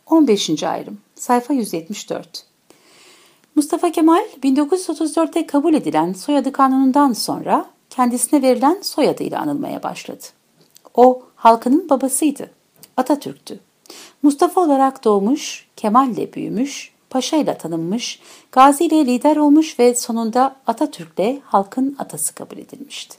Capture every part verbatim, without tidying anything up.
on beşinci ayrım. Sayfa yüz yetmiş dört. Mustafa Kemal bin dokuz yüz otuz dörtte kabul edilen soyadı kanunundan sonra kendisine verilen soyadıyla anılmaya başladı. O halkının babasıydı. Atatürk'tü. Mustafa olarak doğmuş, Kemal ile büyümüş, Paşa ile tanınmış, Gazi ile lider olmuş ve sonunda Atatürk'le halkın atası kabul edilmişti.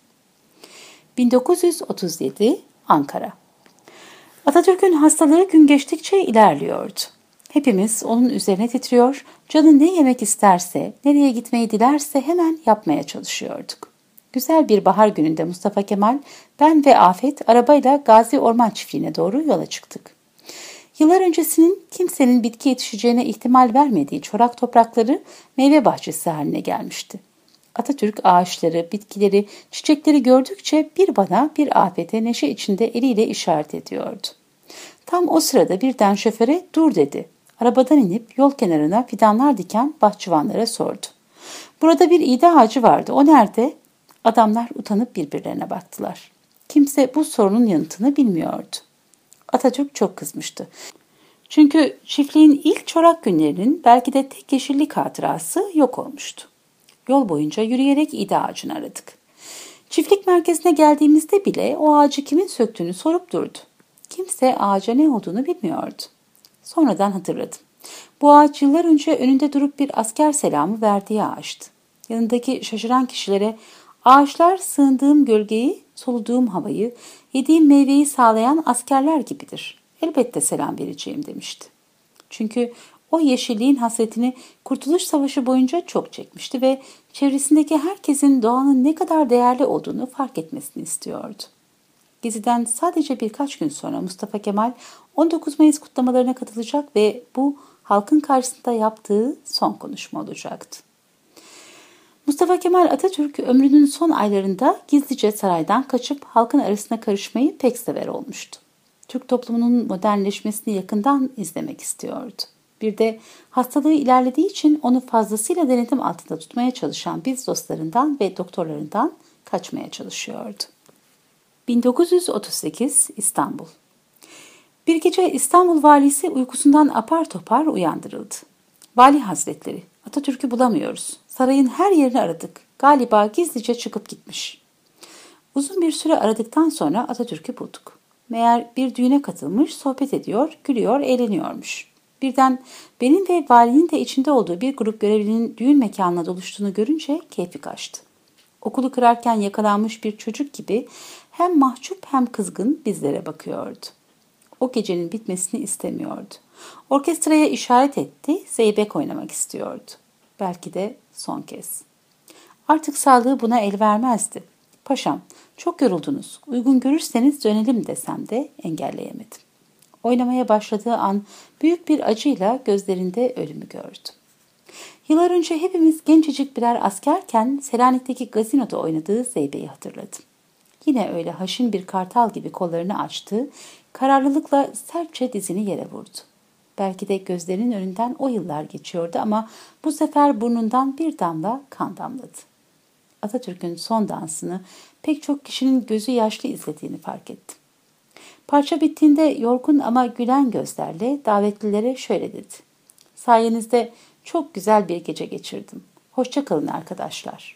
bin dokuz yüz otuz yedi Ankara. Atatürk'ün hastalığı gün geçtikçe ilerliyordu. Hepimiz onun üzerine titriyor, canı ne yemek isterse, nereye gitmeyi dilerse hemen yapmaya çalışıyorduk. Güzel bir bahar gününde Mustafa Kemal, ben ve Afet arabayla Gazi Orman Çiftliği'ne doğru yola çıktık. Yıllar öncesinin kimsenin bitki yetişeceğine ihtimal vermediği çorak toprakları meyve bahçesi haline gelmişti. Atatürk ağaçları, bitkileri, çiçekleri gördükçe bir bana bir Afet'e neşe içinde eliyle işaret ediyordu. Tam o sırada birden şoföre dur dedi. Arabadan inip yol kenarına fidanlar diken bahçıvanlara sordu. Burada bir iğde ağacı vardı, o nerede? Adamlar utanıp birbirlerine baktılar. Kimse bu sorunun yanıtını bilmiyordu. Atatürk çok kızmıştı. Çünkü çiftliğin ilk çorak günlerinin belki de tek yeşillik hatırası yok olmuştu. Yol boyunca yürüyerek iğde ağacını aradık. Çiftlik merkezine geldiğimizde bile o ağacı kimin söktüğünü sorup durdu. Kimse ağaca ne olduğunu bilmiyordu. Sonradan hatırladım. Bu ağaç yıllar önce önünde durup bir asker selamı verdiği ağaçtı. Yanındaki şaşıran kişilere ağaçlar sığındığım gölgeyi, soluduğum havayı, yediğim meyveyi sağlayan askerler gibidir. Elbette selam vereceğim demişti. Çünkü o yeşilliğin hasretini Kurtuluş Savaşı boyunca çok çekmişti ve çevresindeki herkesin doğanın ne kadar değerli olduğunu fark etmesini istiyordu. Gezi'den sadece birkaç gün sonra Mustafa Kemal on dokuz Mayıs kutlamalarına katılacak ve bu halkın karşısında yaptığı son konuşma olacaktı. Mustafa Kemal Atatürk ömrünün son aylarında gizlice saraydan kaçıp halkın arasına karışmayı pek sever olmuştu. Türk toplumunun modernleşmesini yakından izlemek istiyordu. Bir de hastalığı ilerlediği için onu fazlasıyla denetim altında tutmaya çalışan biz dostlarından ve doktorlarından kaçmaya çalışıyordu. bin dokuz yüz otuz sekiz İstanbul. Bir gece İstanbul valisi uykusundan apar topar uyandırıldı. Vali Hazretleri, Atatürk'ü bulamıyoruz. Sarayın her yerini aradık. Galiba gizlice çıkıp gitmiş. Uzun bir süre aradıktan sonra Atatürk'ü bulduk. Meğer bir düğüne katılmış, sohbet ediyor, gülüyor, eğleniyormuş. Birden benim ve valinin de içinde olduğu bir grup görevlinin düğün mekanına doluştuğunu görünce keyfi kaçtı. Okulu kırarken yakalanmış bir çocuk gibi hem mahcup hem kızgın bizlere bakıyordu. O gecenin bitmesini istemiyordu. Orkestraya işaret etti, zeybek oynamak istiyordu. Belki de son kez. Artık sağlığı buna el vermezdi. Paşam, çok yoruldunuz, uygun görürseniz dönelim desem de engelleyemedim. Oynamaya başladığı an büyük bir acıyla gözlerinde ölümü gördüm. Yıllar önce hepimiz gencecik birer askerken Selanik'teki gazinoda oynadığı zeybeği hatırladım. Yine öyle haşin bir kartal gibi kollarını açtı, kararlılıkla sertçe dizini yere vurdu. Belki de gözlerinin önünden o yıllar geçiyordu ama bu sefer burnundan bir damla kan damladı. Atatürk'ün son dansını pek çok kişinin gözü yaşlı izlediğini fark ettim. Parça bittiğinde yorgun ama gülen gözlerle davetlilere şöyle dedi. Sayenizde çok güzel bir gece geçirdim. Hoşça kalın arkadaşlar.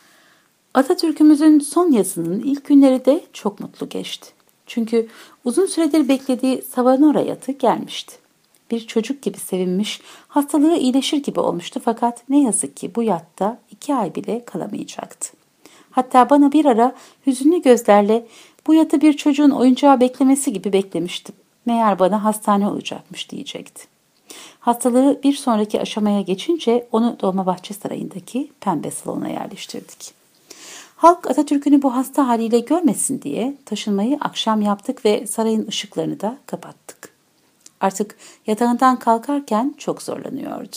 Atatürk'ümüzün son yazının ilk günleri de çok mutlu geçti. Çünkü uzun süredir beklediği Savanora yatı gelmişti. Bir çocuk gibi sevinmiş, hastalığı iyileşir gibi olmuştu fakat ne yazık ki bu yatta iki ay bile kalamayacaktı. Hatta bana bir ara hüzünlü gözlerle bu yatı bir çocuğun oyuncağı beklemesi gibi beklemiştim. Meğer bana hastane olacakmış diyecekti. Hastalığı bir sonraki aşamaya geçince onu Dolmabahçe Sarayı'ndaki pembe salona yerleştirdik. Halk Atatürk'ünü bu hasta haliyle görmesin diye taşınmayı akşam yaptık ve sarayın ışıklarını da kapattık. Artık yatağından kalkarken çok zorlanıyordu.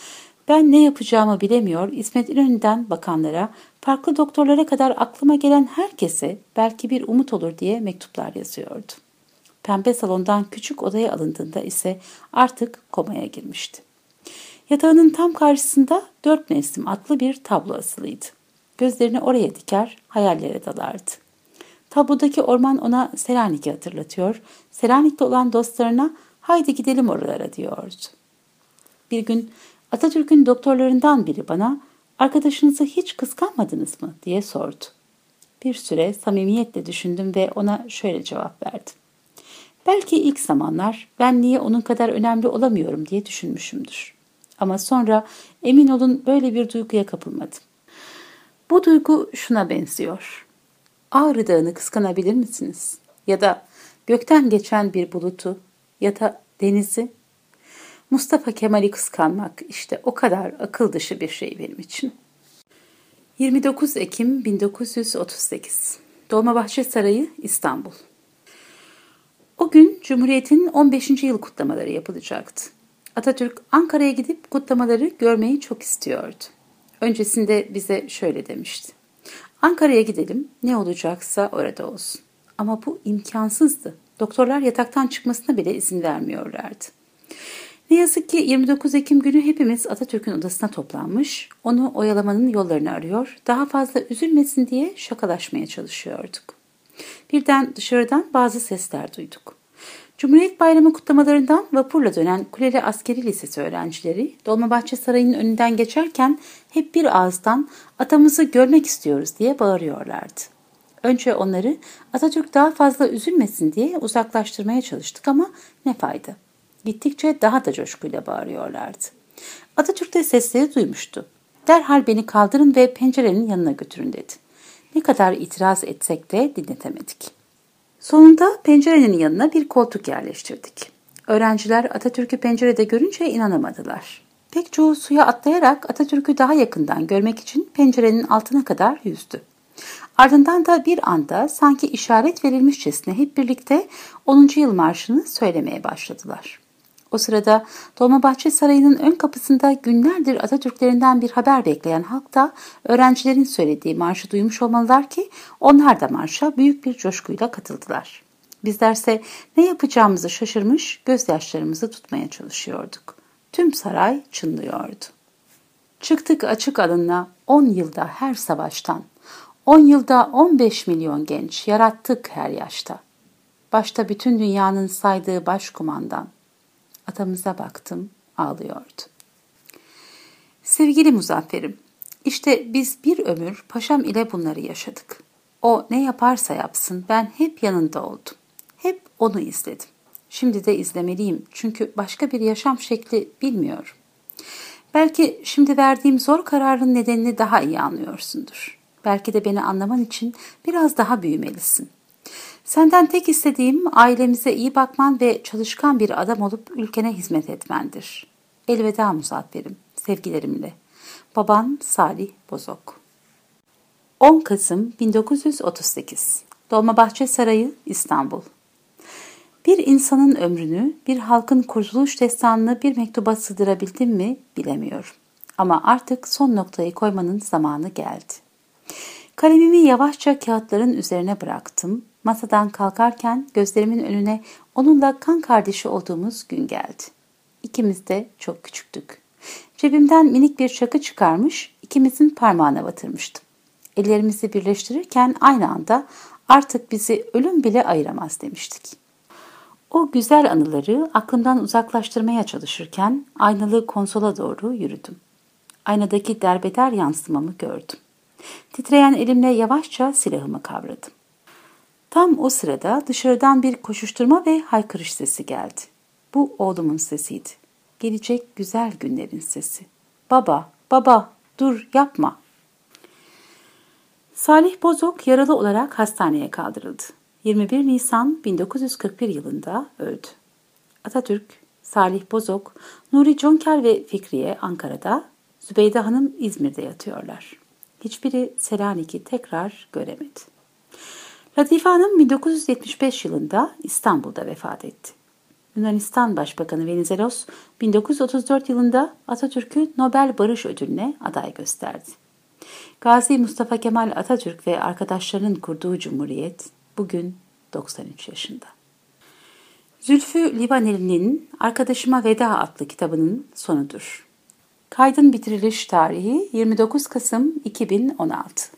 Ben ne yapacağımı bilemiyor, İsmet İnönü'nden bakanlara, farklı doktorlara kadar aklıma gelen herkese belki bir umut olur diye mektuplar yazıyordu. Pembe salondan küçük odaya alındığında ise artık komaya girmişti. Yatağının tam karşısında Dört Mevsim adlı bir tablo asılıydı. Gözlerini oraya diker, hayallere dalardı. Tablodaki orman ona Selanik'i hatırlatıyor, Selanik'te olan dostlarına Haydi gidelim oralara diyordu. Bir gün Atatürk'ün doktorlarından biri bana arkadaşınızı hiç kıskanmadınız mı diye sordu. Bir süre samimiyetle düşündüm ve ona şöyle cevap verdim. Belki ilk zamanlar ben niye onun kadar önemli olamıyorum diye düşünmüşümdür. Ama sonra emin olun böyle bir duyguya kapılmadım. Bu duygu şuna benziyor. Ağrı Dağı'nı kıskanabilir misiniz? Ya da gökten geçen bir bulutu ya da denizi? Mustafa Kemal'i kıskanmak işte o kadar akıl dışı bir şey benim için. yirmi dokuz Ekim bin dokuz yüz otuz sekiz Dolmabahçe Sarayı, İstanbul. O gün Cumhuriyet'in on beşinci yıl kutlamaları yapılacaktı. Atatürk Ankara'ya gidip kutlamaları görmeyi çok istiyordu. Öncesinde bize şöyle demişti. Ankara'ya gidelim, ne olacaksa orada olsun. Ama bu imkansızdı. Doktorlar yataktan çıkmasına bile izin vermiyorlardı. Ne yazık ki yirmi dokuz Ekim günü hepimiz Atatürk'ün odasına toplanmış, onu oyalamanın yollarını arıyor, daha fazla üzülmesin diye şakalaşmaya çalışıyorduk. Birden dışarıdan bazı sesler duyduk. Cumhuriyet Bayramı kutlamalarından vapurla dönen Kuleli Askeri Lisesi öğrencileri Dolmabahçe Sarayı'nın önünden geçerken hep bir ağızdan atamızı görmek istiyoruz diye bağırıyorlardı. Önce onları Atatürk daha fazla üzülmesin diye uzaklaştırmaya çalıştık ama ne fayda. Gittikçe daha da coşkuyla bağırıyorlardı. Atatürk de sesleri duymuştu. Derhal beni kaldırın ve pencerenin yanına götürün dedi. Ne kadar itiraz etsek de dinletemedik. Sonunda pencerenin yanına bir koltuk yerleştirdik. Öğrenciler Atatürk'ü pencerede görünce inanamadılar. Pek çoğu suya atlayarak Atatürk'ü daha yakından görmek için pencerenin altına kadar yüzdü. Ardından da bir anda sanki işaret verilmişçesine hep birlikte onuncu yıl marşını söylemeye başladılar. O sırada Dolmabahçe Sarayı'nın ön kapısında günlerdir Atatürklerinden bir haber bekleyen halk da öğrencilerin söylediği marşı duymuş olmalılar ki onlar da marşa büyük bir coşkuyla katıldılar. Bizlerse ne yapacağımızı şaşırmış, gözyaşlarımızı tutmaya çalışıyorduk. Tüm saray çınlıyordu. Çıktık açık alınla on yılda her savaştan, on yılda on beş milyon genç yarattık her yaşta. Başta bütün dünyanın saydığı başkumandan. Atamıza baktım, ağlıyordu. Sevgili Muzaffer'im, işte biz bir ömür paşam ile bunları yaşadık. O ne yaparsa yapsın ben hep yanında oldum. Hep onu izledim. Şimdi de izlemeliyim çünkü başka bir yaşam şekli bilmiyorum. Belki şimdi verdiğim zor kararın nedenini daha iyi anlıyorsundur. Belki de beni anlaman için biraz daha büyümelisin. Senden tek istediğim ailemize iyi bakman ve çalışkan bir adam olup ülkene hizmet etmendir. Elveda Muzaffer'im, sevgilerimle. Baban Salih Bozok. on Kasım bin dokuz yüz otuz sekiz Dolmabahçe Sarayı, İstanbul. Bir insanın ömrünü, bir halkın kurtuluş destanını bir mektuba sığdırabildim mi bilemiyorum. Ama artık son noktayı koymanın zamanı geldi. Kalemimi yavaşça kağıtların üzerine bıraktım. Masadan kalkarken gözlerimin önüne onunla kan kardeşi olduğumuz gün geldi. İkimiz de çok küçüktük. Cebimden minik bir çakı çıkarmış, ikimizin parmağına batırmıştım. Ellerimizi birleştirirken aynı anda artık bizi ölüm bile ayıramaz demiştik. O güzel anıları aklımdan uzaklaştırmaya çalışırken aynalı konsola doğru yürüdüm. Aynadaki derbeder yansımamı gördüm. Titreyen elimle yavaşça silahımı kavradım. Tam o sırada dışarıdan bir koşuşturma ve haykırış sesi geldi. Bu oğlumun sesiydi. Gelecek güzel günlerin sesi. Baba, baba, dur yapma. Salih Bozok yaralı olarak hastaneye kaldırıldı. yirmi bir Nisan bin dokuz yüz kırk bir yılında öldü. Atatürk, Salih Bozok, Nuri Conker ve Fikriye Ankara'da, Zübeyde Hanım İzmir'de yatıyorlar. Hiçbiri Selanik'i tekrar göremedi. Latife Hanım bin dokuz yüz yetmiş beş yılında İstanbul'da vefat etti. Yunanistan Başbakanı Venizelos bin dokuz yüz otuz dört yılında Atatürk'ü Nobel Barış Ödülü'ne aday gösterdi. Gazi Mustafa Kemal Atatürk ve arkadaşlarının kurduğu Cumhuriyet bugün doksan üç yaşında. Zülfü Livaneli'nin Arkadaşıma Veda adlı kitabının sonudur. Kaydın bitiriliş tarihi yirmi dokuz Kasım iki bin on altı.